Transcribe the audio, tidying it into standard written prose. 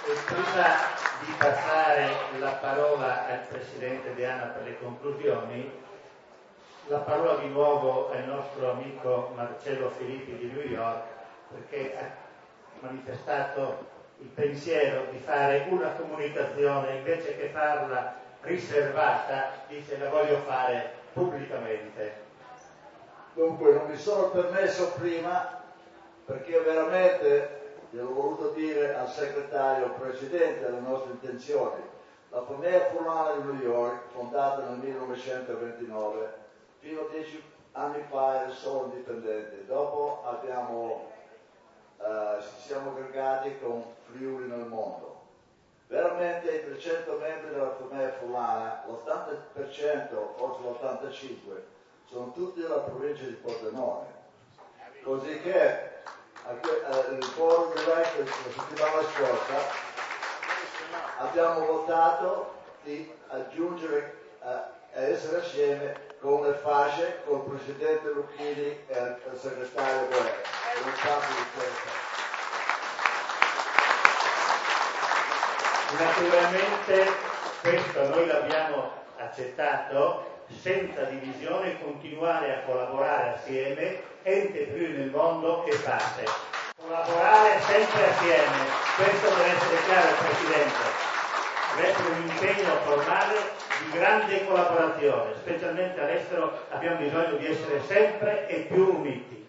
Prima di passare la parola al Presidente Deana per le conclusioni, la parola di nuovo al nostro amico Marcello Filippi di New York, perché ha manifestato il pensiero di fare una comunicazione, invece che farla riservata, dice la voglio fare pubblicamente. Dunque non mi sono permesso prima, perché veramente gliel'ho voluto dire al segretario presidente delle nostre intenzioni. La famiglia Fulana di New York, fondata nel 1929, fino a 10 anni fa era solo indipendente. Dopo ci siamo aggregati con Friuli nel mondo. Veramente i 300 membri della famiglia Fulana, l'80%, forse l'85%, sono tutti della provincia di Pordenone. Così che il Board of Directors la settimana scorsa abbiamo votato di aggiungere a essere assieme con le fasce, con il Presidente Lucchini e il Segretario Guerra. Naturalmente questo noi l'abbiamo accettato senza divisione, continuare a collaborare assieme, ente più nel mondo che fate. Collaborare sempre assieme, questo deve essere chiaro, Presidente. Deve essere un impegno formale di grande collaborazione, specialmente all'estero abbiamo bisogno di essere sempre e più uniti.